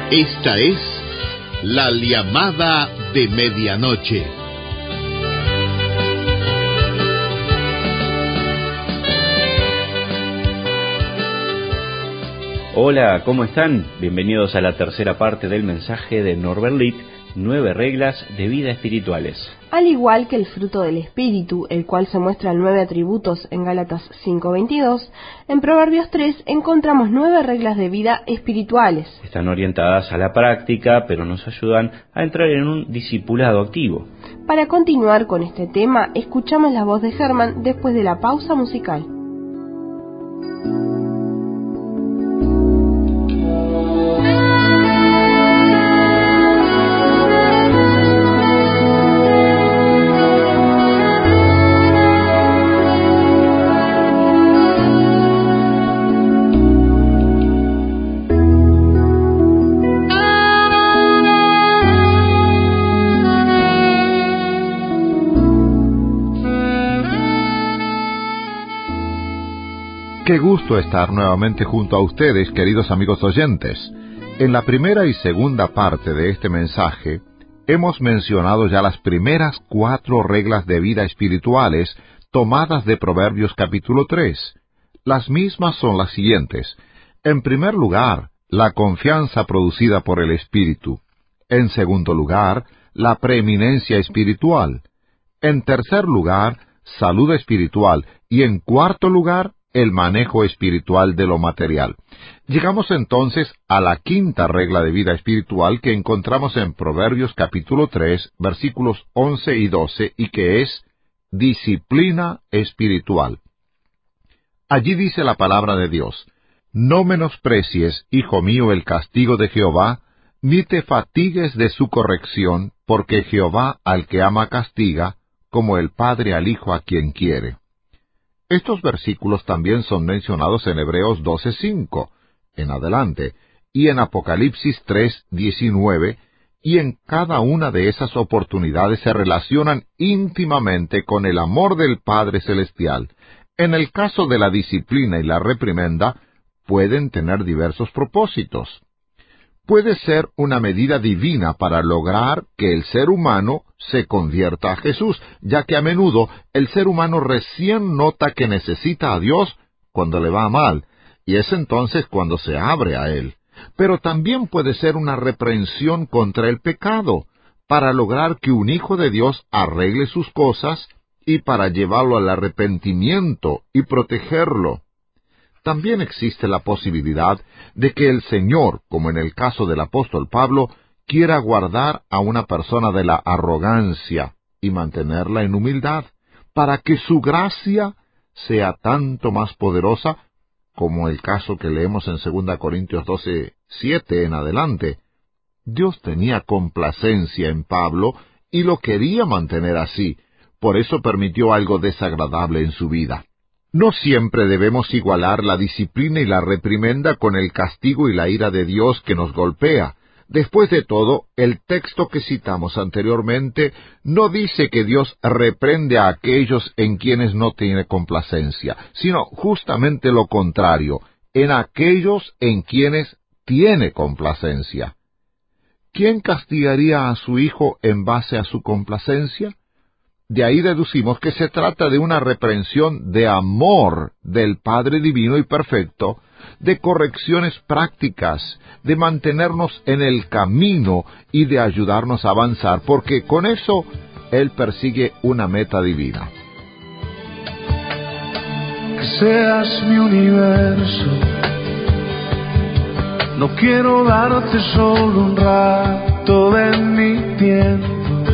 Esta es la llamada de medianoche. Hola, ¿cómo están? Bienvenidos a la tercera parte del mensaje de Norbert Litt, 9 reglas de vida espirituales. Al igual que el fruto del Espíritu, el cual se muestra en 9 atributos en Gálatas 5:22, en Proverbios 3 encontramos 9 reglas de vida espirituales. Están orientadas a la práctica, pero nos ayudan a entrar en un discipulado activo. Para continuar con este tema, escuchamos la voz de Germán después de la pausa musical. Qué gusto estar nuevamente junto a ustedes, queridos amigos oyentes. En la primera y segunda parte de este mensaje, hemos mencionado ya las primeras 4 reglas de vida espirituales tomadas de Proverbios capítulo 3. Las mismas son las siguientes. En primer lugar, la confianza producida por el Espíritu. En segundo lugar, la preeminencia espiritual. En tercer lugar, salud espiritual. Y en cuarto lugar, el manejo espiritual de lo material. Llegamos entonces a la quinta regla de vida espiritual que encontramos en Proverbios capítulo 3, versículos 11 y 12, y que es disciplina espiritual. Allí dice la palabra de Dios: No menosprecies, hijo mío, el castigo de Jehová, ni te fatigues de su corrección, porque Jehová al que ama castiga, como el padre al hijo a quien quiere. Estos versículos también son mencionados en Hebreos 12:5, en adelante, y en Apocalipsis 3:19, y en cada una de esas oportunidades se relacionan íntimamente con el amor del Padre Celestial. En el caso de la disciplina y la reprimenda, pueden tener diversos propósitos. Puede ser una medida divina para lograr que el ser humano se convierta a Jesús, ya que a menudo el ser humano recién nota que necesita a Dios cuando le va mal, y es entonces cuando se abre a Él. Pero también puede ser una reprensión contra el pecado, para lograr que un hijo de Dios arregle sus cosas y para llevarlo al arrepentimiento y protegerlo. También existe la posibilidad de que el Señor, como en el caso del apóstol Pablo, quiera guardar a una persona de la arrogancia y mantenerla en humildad, para que su gracia sea tanto más poderosa, como el caso que leemos en 2 Corintios 12:7 en adelante. Dios tenía complacencia en Pablo y lo quería mantener así, por eso permitió algo desagradable en su vida. No siempre debemos igualar la disciplina y la reprimenda con el castigo y la ira de Dios que nos golpea. Después de todo, el texto que citamos anteriormente no dice que Dios reprende a aquellos en quienes no tiene complacencia, sino justamente lo contrario, en aquellos en quienes tiene complacencia. ¿Quién castigaría a su hijo en base a su complacencia? De ahí deducimos que se trata de una reprensión de amor del Padre Divino y Perfecto, de correcciones prácticas, de mantenernos en el camino y de ayudarnos a avanzar, porque con eso Él persigue una meta divina. Que seas mi universo, no quiero darte solo un rato de mi tiempo.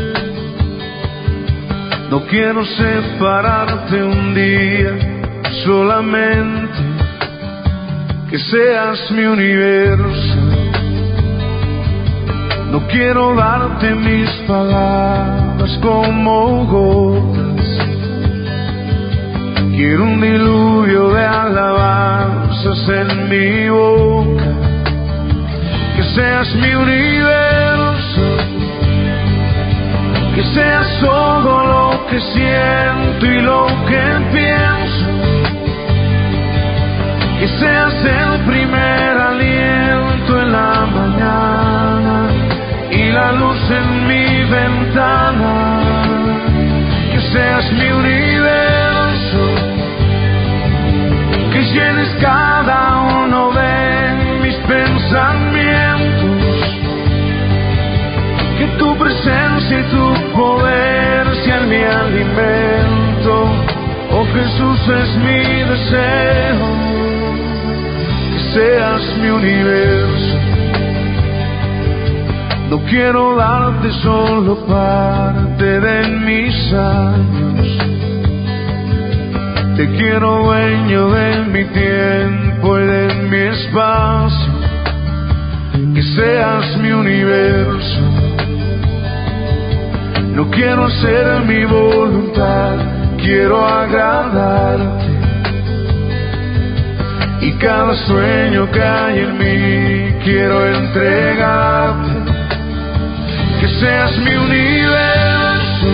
No quiero separarte un día, solamente que seas mi universo. No quiero darte mis palabras como gotas. Quiero un diluvio de alabanzas en mi boca. Que seas mi universo, que seas todo lo que siento y lo que pienso, que seas el primer aliento en la mañana. seas mi universo, que llenes cada uno de mis pensamientos, que tu presencia y tu poder sean mi alimento. Oh Jesús, es mi deseo, que seas mi universo. No quiero darte solo parte de mis años, te quiero dueño de mi tiempo y de mi espacio, que seas mi universo. No quiero hacer mi voluntad, quiero agradarte, y cada sueño que hay en mí quiero entregarte. Que seas mi universo,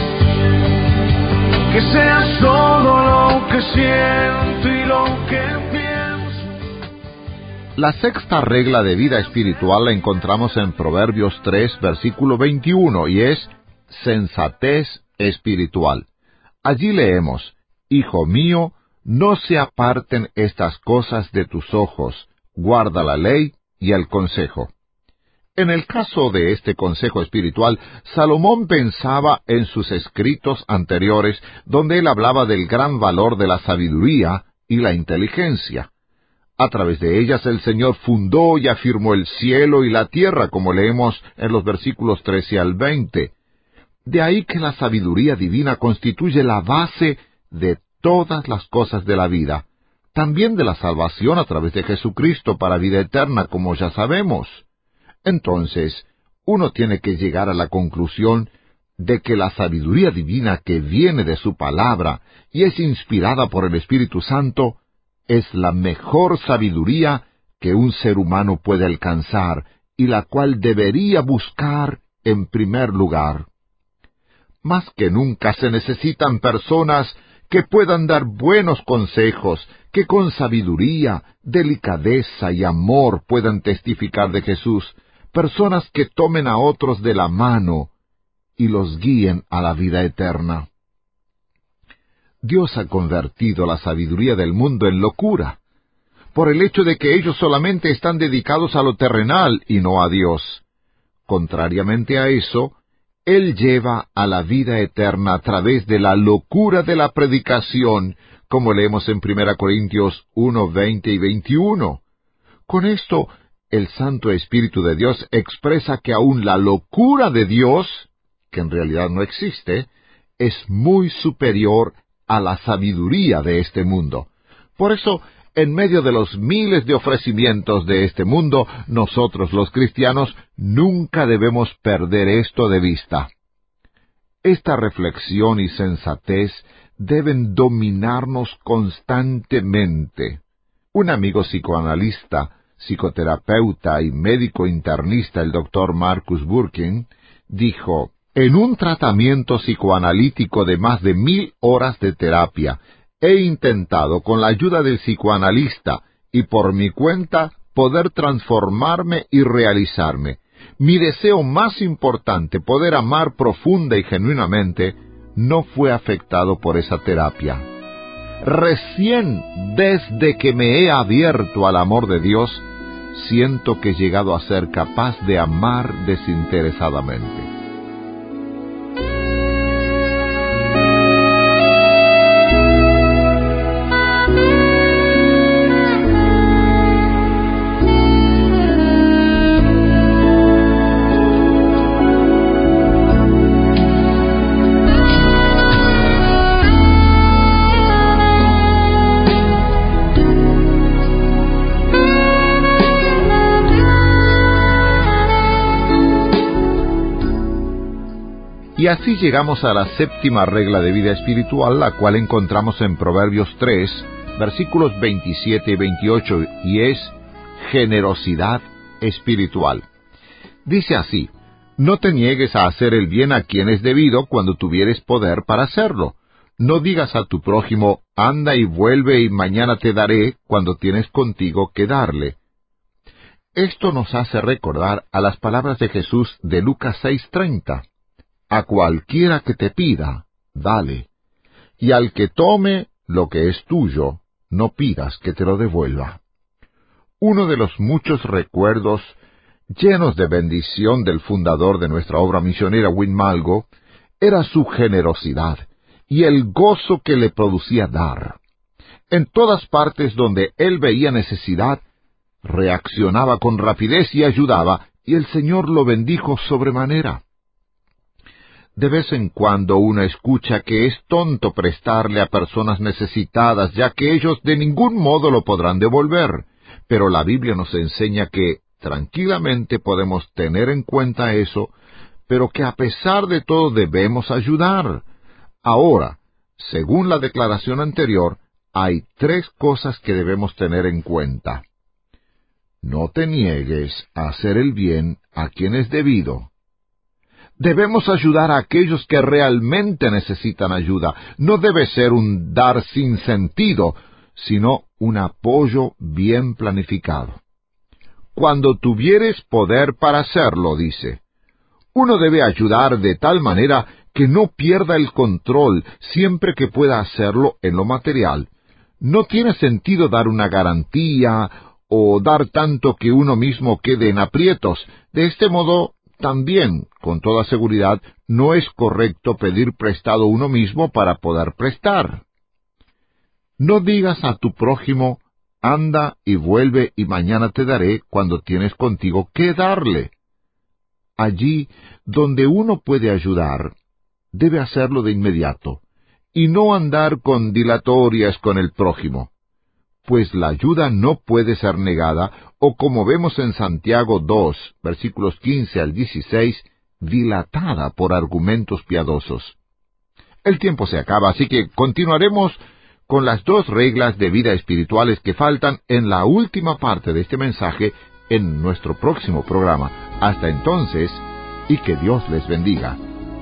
que seas todo lo que siento y lo que pienso. La sexta regla de vida espiritual la encontramos en Proverbios 3, versículo 21, y es sensatez espiritual. Allí leemos: Hijo mío, no se aparten estas cosas de tus ojos, guarda la ley y el consejo. En el caso de este consejo espiritual, Salomón pensaba en sus escritos anteriores, donde él hablaba del gran valor de la sabiduría y la inteligencia. A través de ellas el Señor fundó y afirmó el cielo y la tierra, como leemos en los versículos 13 al 20. De ahí que la sabiduría divina constituye la base de todas las cosas de la vida, también de la salvación a través de Jesucristo para vida eterna, como ya sabemos. Entonces, uno tiene que llegar a la conclusión de que la sabiduría divina que viene de su palabra y es inspirada por el Espíritu Santo es la mejor sabiduría que un ser humano puede alcanzar y la cual debería buscar en primer lugar. Más que nunca se necesitan personas que puedan dar buenos consejos, que con sabiduría, delicadeza y amor puedan testificar de Jesús, personas que tomen a otros de la mano y los guíen a la vida eterna. Dios ha convertido la sabiduría del mundo en locura, por el hecho de que ellos solamente están dedicados a lo terrenal y no a Dios. Contrariamente a eso, Él lleva a la vida eterna a través de la locura de la predicación, como leemos en 1 Corintios 1, 20 y 21. Con esto, el Santo Espíritu de Dios expresa que aún la locura de Dios, que en realidad no existe, es muy superior a la sabiduría de este mundo. Por eso, en medio de los miles de ofrecimientos de este mundo, nosotros los cristianos nunca debemos perder esto de vista. Esta reflexión y sensatez deben dominarnos constantemente. Un amigo psicoanalista, psicoterapeuta y médico internista, el Dr. Marcus Burkin, dijo: en un tratamiento psicoanalítico de más de 1000 horas de terapia, he intentado, con la ayuda del psicoanalista y por mi cuenta, poder transformarme y realizarme. Mi deseo más importante, poder amar profunda y genuinamente, no fue afectado por esa terapia. Recién desde que me he abierto al amor de Dios, siento que he llegado a ser capaz de amar desinteresadamente. Y así llegamos a la séptima regla de vida espiritual, la cual encontramos en Proverbios 3, versículos 27 y 28, y es generosidad espiritual. Dice así: no te niegues a hacer el bien a quien es debido cuando tuvieres poder para hacerlo. No digas a tu prójimo: anda y vuelve y mañana te daré, cuando tienes contigo que darle. Esto nos hace recordar a las palabras de Jesús de Lucas 6:30. A cualquiera que te pida, dale. Y al que tome lo que es tuyo, no pidas que te lo devuelva. Uno de los muchos recuerdos llenos de bendición del fundador de nuestra obra misionera, Win Malgo, era su generosidad y el gozo que le producía dar. En todas partes donde él veía necesidad, reaccionaba con rapidez y ayudaba, y el Señor lo bendijo sobremanera. De vez en cuando uno escucha que es tonto prestarle a personas necesitadas, ya que ellos de ningún modo lo podrán devolver, pero la Biblia nos enseña que tranquilamente podemos tener en cuenta eso, pero que a pesar de todo debemos ayudar. Ahora, según la declaración anterior, hay 3 cosas que debemos tener en cuenta. No te niegues a hacer el bien a quien es debido. Debemos ayudar a aquellos que realmente necesitan ayuda. No debe ser un dar sin sentido, sino un apoyo bien planificado. Cuando tuvieres poder para hacerlo, dice. Uno debe ayudar de tal manera que no pierda el control siempre que pueda hacerlo en lo material. No tiene sentido dar una garantía o dar tanto que uno mismo quede en aprietos. De este modo, también, con toda seguridad, no es correcto pedir prestado uno mismo para poder prestar. No digas a tu prójimo, anda y vuelve y mañana te daré cuando tienes contigo qué darle. Allí donde uno puede ayudar, debe hacerlo de inmediato, y no andar con dilatorias con el prójimo, pues la ayuda no puede ser negada, o como vemos en Santiago 2, versículos 15 al 16, dilatada por argumentos piadosos. El tiempo se acaba, así que continuaremos con las 2 reglas de vida espirituales que faltan en la última parte de este mensaje en nuestro próximo programa. Hasta entonces, y que Dios les bendiga.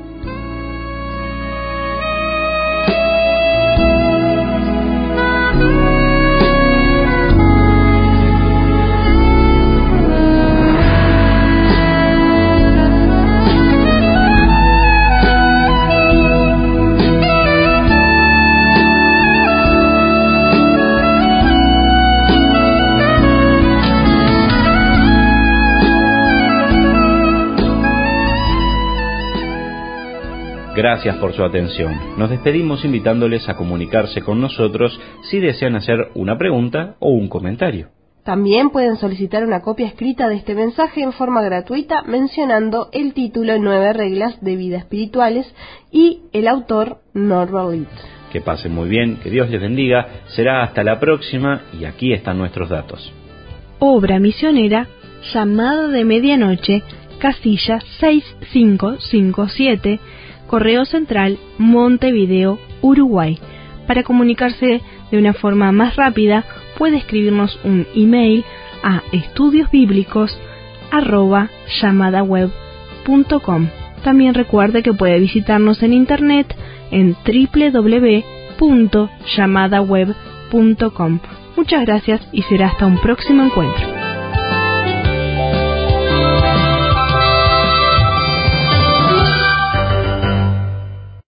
Gracias por su atención. Nos despedimos invitándoles a comunicarse con nosotros si desean hacer una pregunta o un comentario. También pueden solicitar una copia escrita de este mensaje en forma gratuita mencionando el título 9 reglas de vida espirituales y el autor Norbert Litt. Que pasen muy bien, que Dios les bendiga. Será hasta la próxima y aquí están nuestros datos. Obra misionera, Llamada de Medianoche, casilla 6557, Correo Central, Montevideo, Uruguay. Para comunicarse de una forma más rápida, puede escribirnos un email a estudiosbiblicos@llamadaweb.com. También recuerde que puede visitarnos en internet en www.llamadaweb.com. Muchas gracias y será hasta un próximo encuentro.